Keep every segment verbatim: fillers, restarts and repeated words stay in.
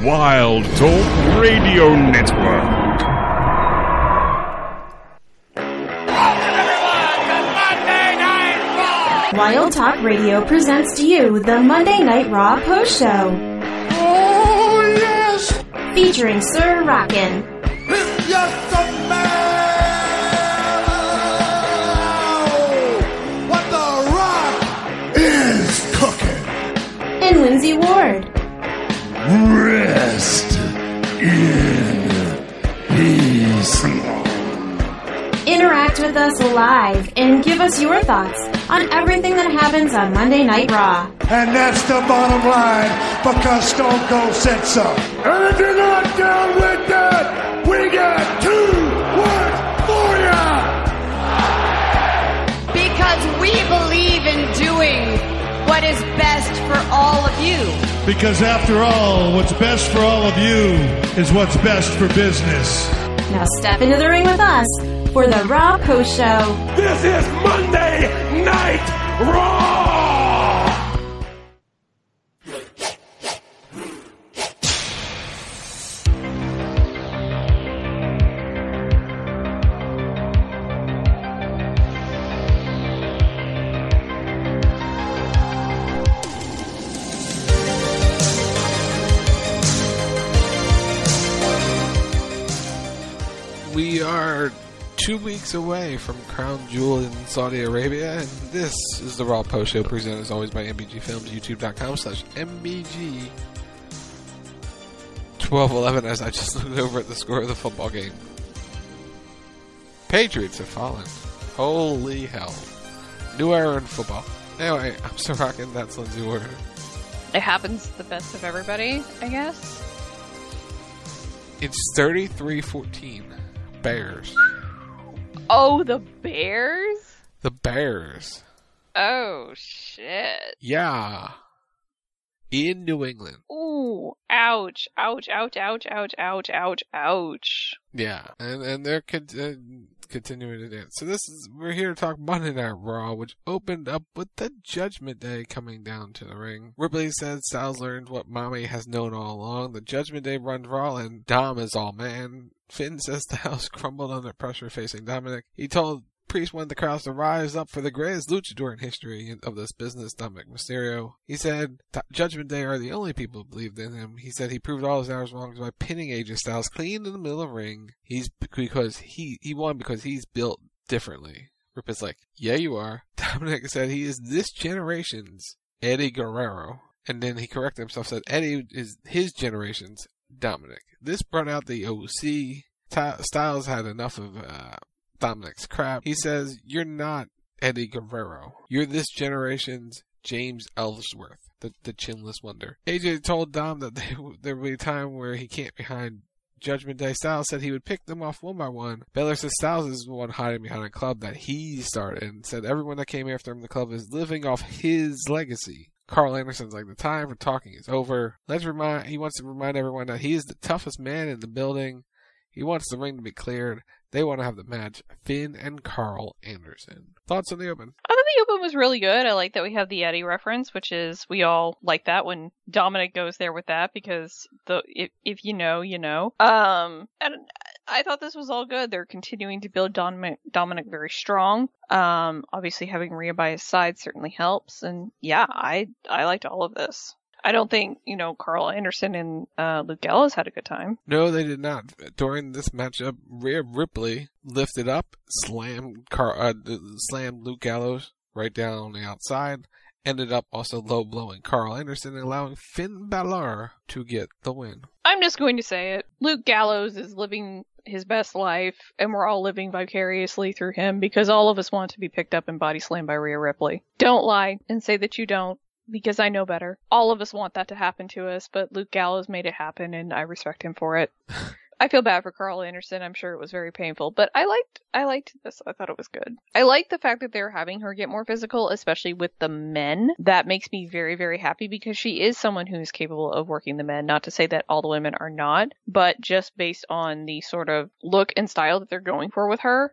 Wild Talk Radio Network. Wild Talk Radio presents to you the Monday Night Raw Post Show. Oh, yes! Featuring Sir Rockin'. It's just a man! What the rock is cooking. And Lindsay Ward. Rest in peace. Interact with us live and give us your thoughts on everything that happens on Monday Night Raw. And that's the bottom line, because Stone Cold said so. And if you're not down with that, we got two words for ya! Because we believe in doing what is best for all of you. Because after all, what's best for all of you is what's best for business. Now step into the ring with us for the Raw Post Show. This is Monday Night Raw! We are two weeks away from Crown Jewel in Saudi Arabia, and this is the Raw Post Show, presented as always by M B G Films, youtube.com slash MBG twelve eleven, as I just looked over at the score of the football game. Patriots have fallen. Holy hell. New era in football. Anyway, I'm Sir Rockin', that's Lindsay Ward. It happens to the best of everybody, I guess. It's thirty-three fourteen. Bears. Oh, the Bears? The Bears. Oh, shit. Yeah. In New England. Ooh, ouch, ouch, ouch, ouch, ouch, ouch, ouch, ouch. Yeah, and and they're con- uh, continuing to dance. So this is, we're here to talk Monday Night Raw, which opened up with the Judgment Day coming down to the ring. Ripley said Styles learned what Mommy has known all along. The Judgment Day runs Raw, and Dom is all man. Finn says Styles crumbled under pressure facing Dominic. He told Priest wanted the crowds to rise up for the greatest luchador in history of this business, Dominic Mysterio. He said Judgment Day are the only people who believed in him. He said he proved all his hours wrong by pinning A J Styles clean in the middle of the ring. He's because he he won because he's built differently. Rip is like, yeah, you are. Dominic said he is this generation's Eddie Guerrero, and then he corrected himself, said Eddie is his generation's Dominic. This brought out the O C. Ty- Styles had enough of uh, Dominic's crap. He says, you're not Eddie Guerrero. You're this generation's James Ellsworth, the, the chinless wonder. A J told Dom that they, there will be a time where he can't behind Judgment Day. Styles said he would pick them off one by one. Baylor says Styles is the one hiding behind a club that he started, and said everyone that came after him in the club is living off his legacy. Carl Anderson's like, the time for talking is over. Let's remind, he wants to remind everyone that he is the toughest man in the building. He wants the ring to be cleared. They want to have the match. Finn and Carl Anderson. Thoughts on the open? I thought the open was really good. I like that we have the Eddie reference, which is, we all like that when Dominic goes there with that, because the if, if you know, you know. Um, and I thought this was all good. They're continuing to build Dominic, Dominic very strong. Um, obviously having Rhea by his side certainly helps. And yeah, I I liked all of this. I don't think, you know, Carl Anderson and uh, Luke Gallows had a good time. No, they did not. During this matchup, Rhea Ripley lifted up, slammed, Car- uh, slammed Luke Gallows right down on the outside, ended up also low blowing Carl Anderson and allowing Finn Balor to get the win. I'm just going to say it. Luke Gallows is living his best life, and we're all living vicariously through him, because all of us want to be picked up and body slammed by Rhea Ripley. Don't lie and say that you don't, because I know better. All of us want that to happen to us, but Luke Gallows made it happen, and I respect him for it. I feel bad for Carl Anderson. I'm sure it was very painful, but I liked I liked this. I thought it was good. I like the fact that they're having her get more physical, especially with the men. That makes me very, very happy, because she is someone who is capable of working the men. Not to say that all the women are not, but just based on the sort of look and style that they're going for with her,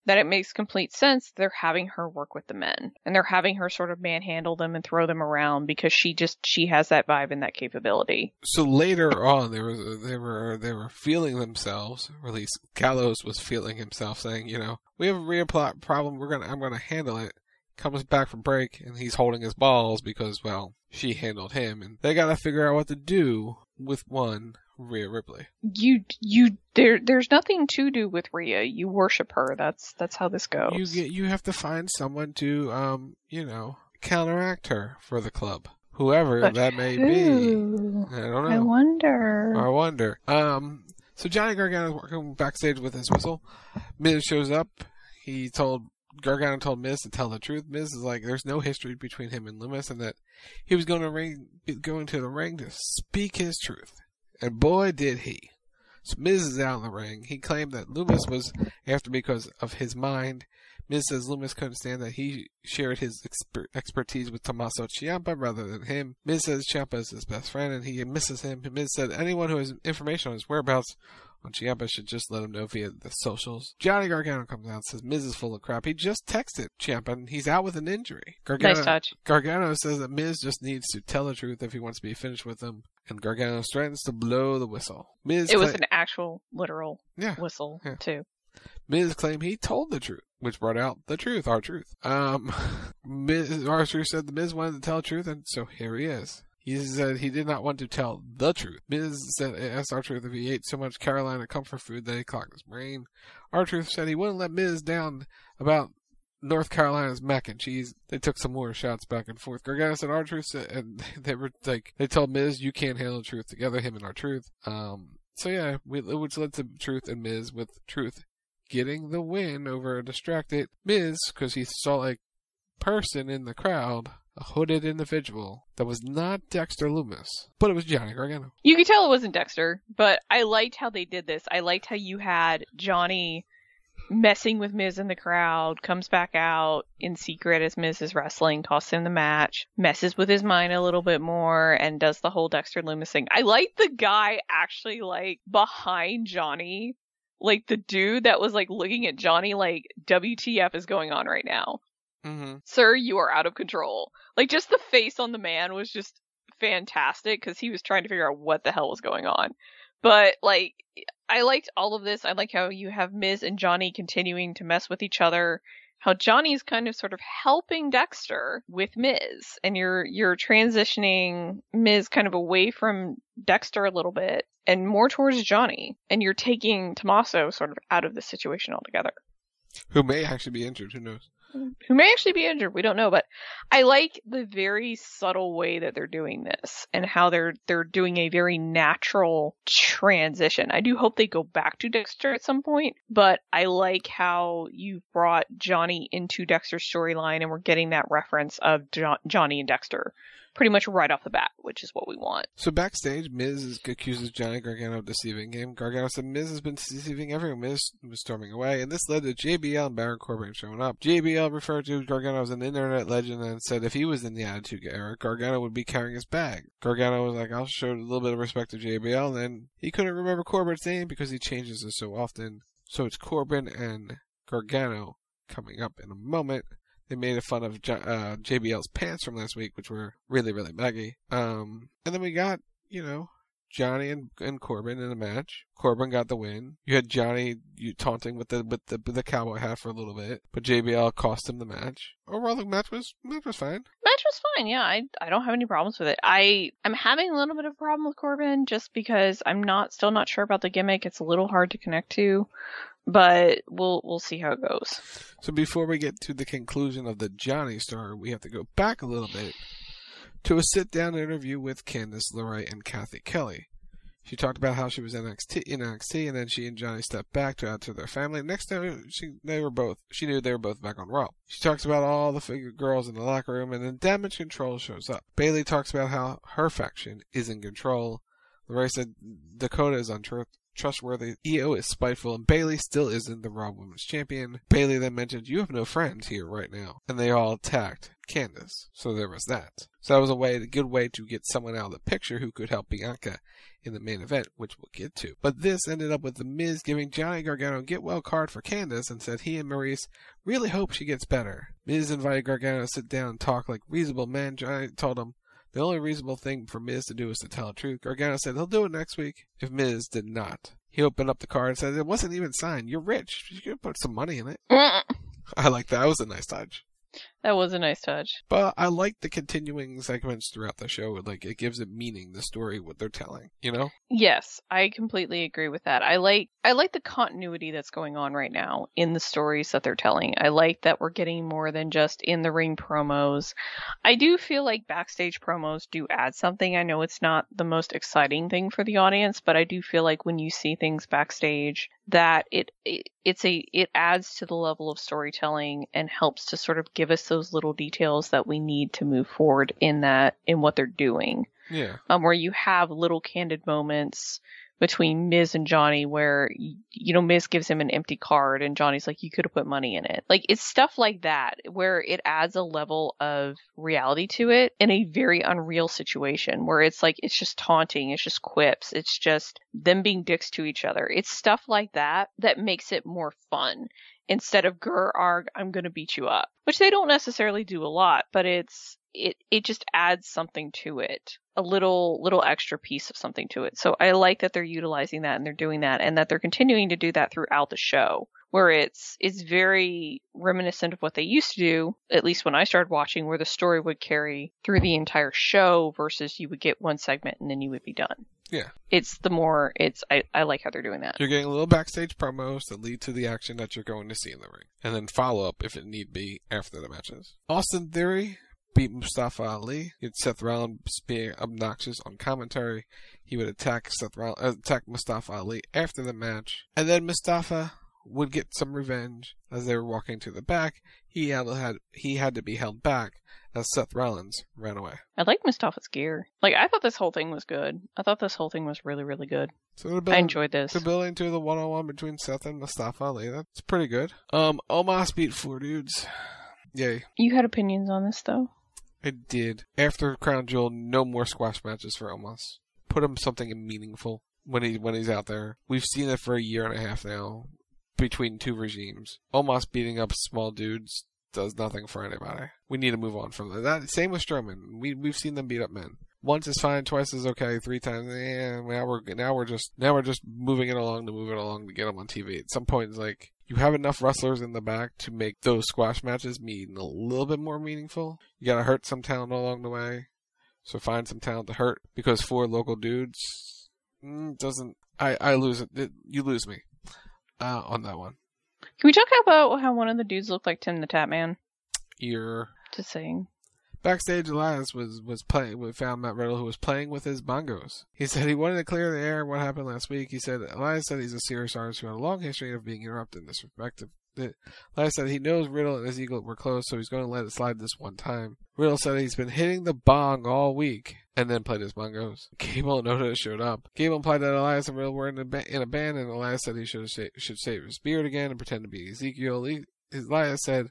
that it makes complete sense they're having her work with the men. And they're having her sort of manhandle them and throw them around because she just, she has that vibe and that capability. So later on, they were, they were, they were feeling themselves, or at least Gallows was feeling himself, saying, you know, we have a Rhea plot problem, we're gonna, I'm gonna handle it. Comes back from break, and he's holding his balls because, well, she handled him, and they gotta figure out what to do with one Rhea Ripley. You, you, there, there's nothing to do with Rhea. You worship her. That's, that's how this goes. You get, you have to find someone to, um, you know, counteract her for the club. Whoever But that may who? be. I don't know. I wonder. I wonder. Um, so Johnny Gargano's working backstage with his whistle. Miz shows up. He told, Gargano told Miz to tell the truth. Miz is like, there's no history between him and Lumis, and that he was going to ring, going to the ring to speak his truth. And boy, did he. So Miz is out in the ring. He claimed that Lumis was after because of his mind. Miz says Lumis couldn't stand that he shared his exper- expertise with Tommaso Ciampa rather than him. Miz says Ciampa is his best friend and he misses him. Miz said anyone who has information on his whereabouts on Ciampa should just let him know via the socials. Johnny Gargano comes out and says Miz is full of crap. He just texted Ciampa and he's out with an injury. Gargano, Nice touch. Gargano says that Miz just needs to tell the truth if he wants to be finished with him. And Gargano threatens to blow the whistle. Miz It was cla- an actual, literal Yeah. whistle, Yeah. too. Miz claimed he told the truth, which brought out the truth, our truth. Um, Miz, Arthur said the Miz wanted to tell the truth, and so here he is. He said he did not want to tell the truth. Miz said, asked R-Truth if he ate so much Carolina comfort food that he clogged his brain. R-Truth said he wouldn't let Miz down about North Carolina's mac and cheese. They took some more shots back and forth. Gargano said R-Truth said, and they were like, they told Miz, you can't handle the truth together, him and R-Truth. Um, so yeah, we, which led to Truth and Miz, with Truth getting the win over a distracted Miz, because he saw a person in the crowd, a hooded individual that was not Dexter Lumis, but it was Johnny Gargano. You could tell it wasn't Dexter, but I liked how they did this. I liked how you had Johnny messing with Miz in the crowd, comes back out in secret as Miz is wrestling, tosses him the match, messes with his mind a little bit more, and does the whole Dexter Lumis thing. I like the guy actually, like, behind Johnny, like the dude that was, like, looking at Johnny like, W T F is going on right now? Mm-hmm. Sir, you are out of control. Like, just the face on the man was just fantastic, because he was trying to figure out what the hell was going on. But, like, I liked all of this. I like how you have Miz and Johnny continuing to mess with each other. How Johnny's kind of sort of helping Dexter with Miz. And you're you're transitioning Miz kind of away from Dexter a little bit and more towards Johnny. And you're taking Tommaso sort of out of the situation altogether. Who may actually be injured, who knows? Who may actually be injured, we don't know, but I like the very subtle way that they're doing this and how they're they're doing a very natural transition. I do hope they go back to Dexter at some point, but I like how you brought Johnny into Dexter's storyline and we're getting that reference of jo- Johnny and Dexter pretty much right off the bat, which is what we want. So backstage, Miz is, accuses Johnny Gargano of deceiving him. Gargano said Miz has been deceiving everyone. Miz was storming away, and this led to J B L and Baron Corbin showing up. J B L referred to Gargano as an internet legend and said if he was in the Attitude Era, Gargano would be carrying his bag. Gargano was like, I'll show a little bit of respect to J B L, and then he couldn't remember Corbin's name because he changes it so often. So it's Corbin and Gargano coming up in a moment. They made fun of J- uh, J B L's pants from last week, which were really, really baggy. Um, and then we got, you know, Johnny and, and Corbin in a match. Corbin got the win. You had Johnny you taunting with the with the with the cowboy hat for a little bit, but J B L cost him the match. Overall, the match was match was fine. Match was fine, yeah. I I don't have any problems with it. I I'm having a little bit of a problem with Corbin just because I'm not still not sure about the gimmick. It's a little hard to connect to. But we'll we'll see how it goes. So before we get to the conclusion of the Johnny story, we have to go back a little bit to a sit-down interview with Candice LeRae and Kathy Kelly. She talked about how she was in N X T, in N X T, and then she and Johnny stepped back to add to their family. Next time, she they were both she knew they were both back on Raw. She talks about all the figure girls in the locker room, and then Damage Control shows up. Bayley talks about how her faction is in control. LeRae said Dakota is untruth. Trustworthy, E O is spiteful, and Bayley still isn't the Raw Women's Champion. Bayley then mentioned, you have no friends here right now. And they all attacked Candice. So there was that. So that was a way, a good way to get someone out of the picture who could help Bianca in the main event, which we'll get to. But this ended up with The Miz giving Johnny Gargano a get well card for Candice and said he and Maurice really hope she gets better. Miz invited Gargano to sit down and talk like reasonable men. Johnny told him the only reasonable thing for Miz to do is to tell the truth. Gargano said he'll do it next week if Miz did not. He opened up the card and said it wasn't even signed. You're rich. You could put some money in it. I like that. That was a nice touch. That was a nice touch. But I like the continuing segments throughout the show. Like, it gives it meaning, the story, what they're telling, you know? Yes, I completely agree with that. I like I like the continuity that's going on right now in the stories that they're telling. I like that we're getting more than just in the ring promos. I do feel like backstage promos do add something. I know it's not the most exciting thing for the audience, but I do feel like when you see things backstage that it, it it's a it adds to the level of storytelling and helps to sort of give us those little details that we need to move forward in that in what they're doing. Yeah. Um, where you have little candid moments between Miz and Johnny where, you know, Miz gives him an empty card and Johnny's like, you could have put money in it. Like, it's stuff like that where it adds a level of reality to it in a very unreal situation where it's like, it's just taunting. It's just quips. It's just them being dicks to each other. It's stuff like that that makes it more fun instead of grr arg, I'm going to beat you up, which they don't necessarily do a lot, but it's, it, it just adds something to it. A little little extra piece of something to it. So I like that they're utilizing that and they're doing that and that they're continuing to do that throughout the show where it's it's very reminiscent of what they used to do, at least when I started watching, where the story would carry through the entire show versus you would get one segment and then you would be done. Yeah. It's the more, it's, I, I like how they're doing that. You're getting a little backstage promos that lead to the action that you're going to see in the ring. And then follow up if it need be after the matches. Austin Theory beat Mustafa Ali. He had Seth Rollins being obnoxious on commentary. He would attack Seth Rollins, uh, attack Mustafa Ali after the match, and then Mustafa would get some revenge as they were walking to the back. He had, had he had to be held back as Seth Rollins ran away. I like Mustafa's gear. Like, I thought this whole thing was good. I thought this whole thing was really, really good. So they're building, I enjoyed this. They're building to the one-on-one between Seth and Mustafa Ali. That's pretty good. Um, Omos beat Four Dudes. Yay. You had opinions on this, though? I did. After Crown Jewel, no more squash matches for Omos. Put him something meaningful when he when he's out there. We've seen it for a year and a half now between two regimes. Omos beating up small dudes does nothing for anybody. We need to move on from that. that same with Strowman. We we've seen them beat up men. Once is fine, twice is okay, three times, yeah. Now we're now we're just now we're just moving it along to move it along to get them on T V. At some point, it's like you have enough wrestlers in the back to make those squash matches mean a little bit more meaningful. You gotta hurt some talent along the way, so find some talent to hurt because four local dudes mm, doesn't. I I lose it. it you lose me uh, on that one. Can we talk about how one of the dudes looked like Tim the Tap Man? Ear. Just saying. Backstage, Elias was, was playing, we found Matt Riddle who was playing with his bongos. He said he wanted to clear the air what happened last week. He said, Elias said he's a serious artist who had a long history of being interrupted in this respect. Elias said he knows Riddle and his ego were close, so he's going to let it slide this one time. Riddle said he's been hitting the bong all week, and then played his bongos. Gable and Oda showed up. Gable implied that Elias and Riddle were in a, ba- in a band, and Elias said he should, sa- should save his beard again and pretend to be Ezekiel. Elias said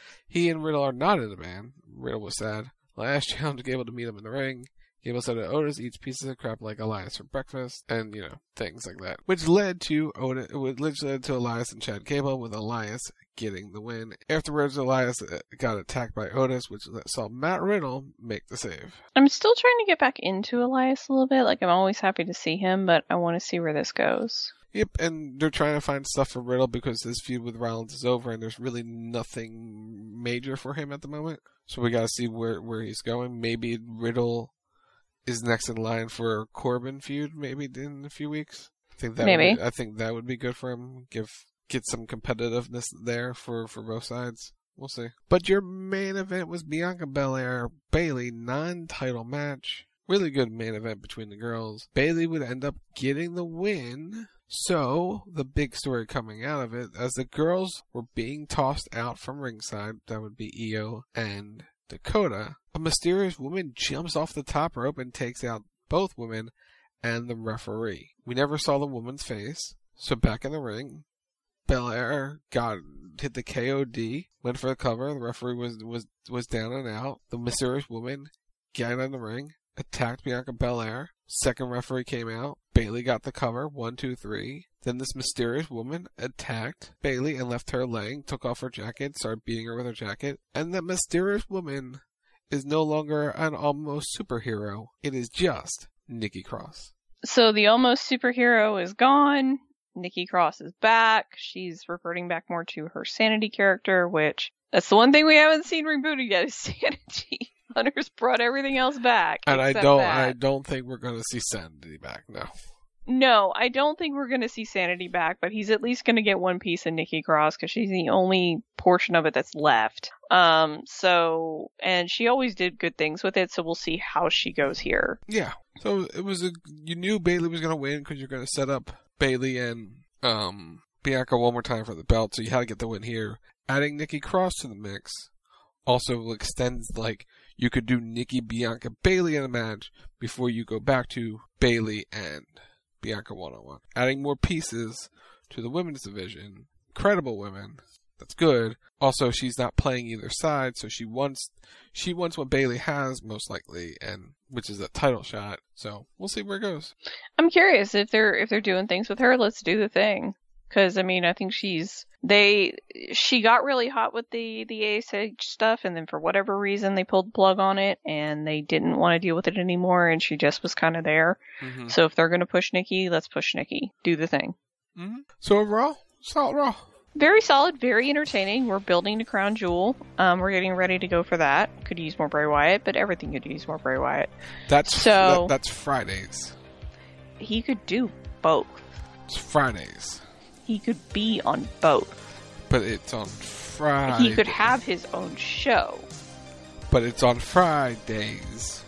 he and Riddle are not in a band. Riddle was sad. Elias challenged Gable to meet him in the ring. Gable said that Otis eats pieces of crap like Elias for breakfast, and, you know, things like that. Which led to Otis, which led to Elias and Chad Gable, with Elias getting the win. Afterwards, Elias got attacked by Otis, which saw Matt Riddle make the save. I'm still trying to get back into Elias a little bit. Like, I'm always happy to see him, but I want to see where this goes. Yep, and they're trying to find stuff for Riddle because his feud with Rollins is over, and there's really nothing major for him at the moment. So we got to see where, where he's going. Maybe Riddle is next in line for a Corbin feud, maybe in a few weeks. I think that maybe. Would be, I think that would be good for him. Give get some competitiveness there for, for both sides. We'll see. But your main event was Bianca Belair Bayley non-title match. Really good main event between the girls. Bayley would end up getting the win. So, the big story coming out of it, as the girls were being tossed out from ringside, that would be Io and Dakota, a mysterious woman jumps off the top rope and takes out both women and the referee. We never saw the woman's face, so back in the ring, Belair got hit the K O D, went for the cover. The referee was was was down and out. The mysterious woman got in the ring, attacked Bianca Belair. Second referee came out. Bayley got the cover. One, two, three. Then this mysterious woman attacked Bayley and left her laying, took off her jacket, started beating her with her jacket. And that mysterious woman is no longer an almost superhero. It is just Nikki Cross. So the almost superhero is gone. Nikki Cross is back. She's reverting back more to her Sanity character, which that's the one thing we haven't seen rebooted yet is Sanity. Hunter's brought everything else back. And I except don't that. I don't think we're gonna see Sanity back, no. No, I don't think we're going to see Sanity back, but he's at least going to get one piece of Nikki Cross because she's the only portion of it that's left. Um, so, and she always did good things with it, so we'll see how she goes here. Yeah. So it was a, you knew Bayley was going to win because you're going to set up Bayley and, um, Bianca one more time for the belt, so you had to get the win here. Adding Nikki Cross to the mix also extends, like, you could do Nikki, Bianca, Bayley in a match before you go back to Bayley and Bianca one-on-one. Adding more pieces to the women's division. Credible women. That's good. Also, she's not playing either side, so she wants she wants what Bayley has, most likely, and which is a title shot. So we'll see where it goes. I'm curious if they're if they're doing things with her. Let's do the thing. Because I mean, I think she's they she got really hot with the the A S H stuff, and then for whatever reason they pulled the plug on it, and they didn't want to deal with it anymore, and she just was kind of there. Mm-hmm. So if they're gonna push Nikki, let's push Nikki. Do the thing. Mm-hmm. So overall, solid Raw. Very solid, very entertaining. We're building to Crown Jewel. Um, we're getting ready to go for that. Could use more Bray Wyatt, but everything could use more Bray Wyatt. That's so that, that's Fridays. He could do both. It's Fridays. He could be on both. But it's on Friday. He could have his own show. But it's on Fridays.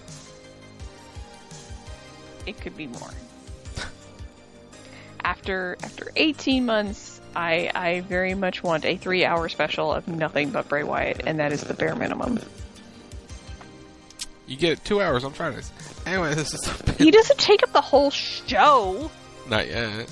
It could be more. after after eighteen months, I I very much want a three-hour special of nothing but Bray Wyatt, and that is the bare minimum. You get two hours on Fridays. Anyway, this is... He doesn't take up the whole show. Not yet.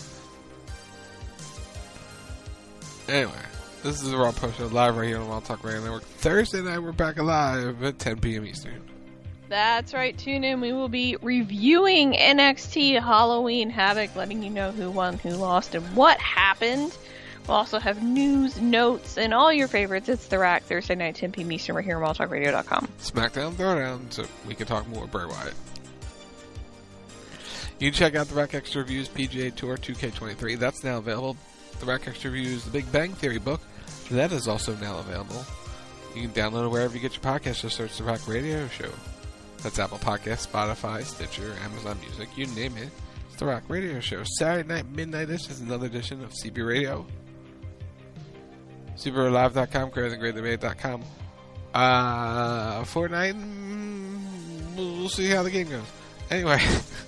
Anyway, this is the Raw Post Show live right here on Wild Talk Radio Network. Thursday night, we're back alive at ten p.m. Eastern. That's right. Tune in. We will be reviewing N X T Halloween Havoc, letting you know who won, who lost, and what happened. We'll also have news, notes, and all your favorites. It's The Rack, Thursday night, ten p.m. Eastern, right here on wild talk radio dot com. SmackDown Throwdown, so we can talk more Bray Wyatt. You can check out The Rack Extra Reviews P G A Tour two K twenty-three. That's now available. The Rack Extra Reviews The Big Bang Theory book. That is also now available. You can download it wherever you get your podcasts. Just search The Rack Radio Show. That's Apple Podcasts, Spotify, Stitcher, Amazon Music, you name it. It's The Rack Radio Show. Saturday night, midnight-ish is another edition of C B Radio. C B Radio Live dot com, greater than greater than radio dot com. Uh, Fortnite, mm, we'll see how the game goes. Anyway.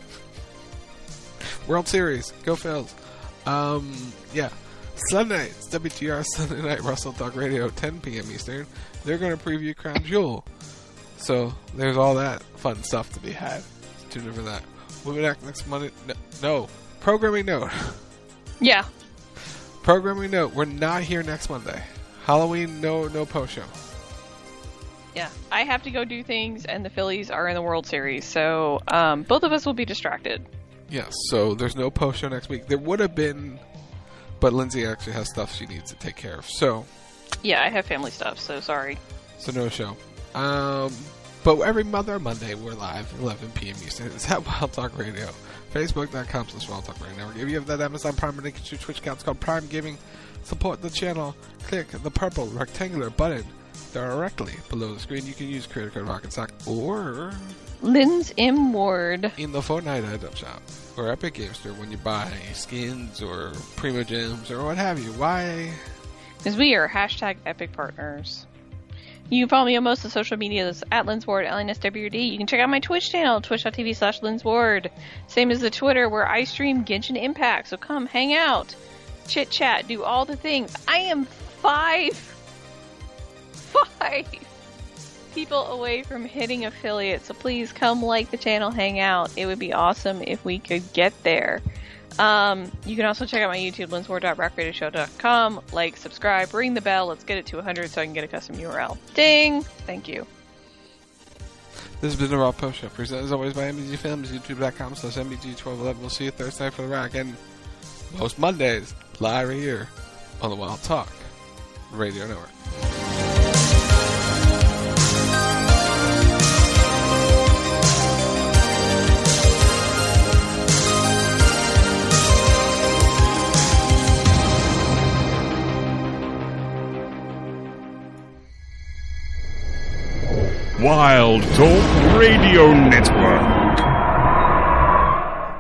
World Series, go Phils. Um, yeah. Sunday, it's W T R Sunday Night Russell Talk Radio, ten p.m. Eastern. They're going to preview Crown Jewel. So, there's all that fun stuff to be had. Tune in for that. We'll be back next Monday. No, no. Programming note. Yeah. Programming note. We're not here next Monday. Halloween, no no post show. Yeah. I have to go do things, and the Phillies are in the World Series. So, um, both of us will be distracted. Yes, so there's no post show next week. There would have been, but Lindsay actually has stuff she needs to take care of. So, yeah, I have family stuff, so sorry. So no show. Um, but every other Monday we're live, eleven p.m. Eastern. It's at Wild Talk Radio. Facebook dot com slash Wild Talk Radio Network. If you have that Amazon Prime and get your Twitch account, it's called Prime Gaming. Support the channel. Click the purple rectangular button directly below the screen. You can use creator code Rock'n'Sock or Lynn's M. Ward in the Fortnite item shop or Epic Games Store when you buy skins or Primo Gems or what have you. Why? Because we are hashtag Epic Partners. You can follow me on most of the social medias at Lynn's Ward, L N S W D. You can check out my Twitch channel, twitch dot t v slash Lynn's Ward. Same as the Twitter where I stream Genshin Impact. So come hang out, chit chat, do all the things. I am five, five people away from hitting affiliate. So please come like the channel, hang out. It would be awesome if we could get there. Um, you can also check out my YouTube, linsmore dot rock radio show dot com. Like, subscribe, ring the bell. Let's get it to one hundred so I can get a custom U R L. Ding! Thank you. This has been the Raw Post Show, presented as always by M B G Films, youtube dot com slash M B G twelve eleven. We'll see you Thursday night for the Rock, and most Mondays, live here on the Wild Talk Radio Network. Wild Talk Radio Network.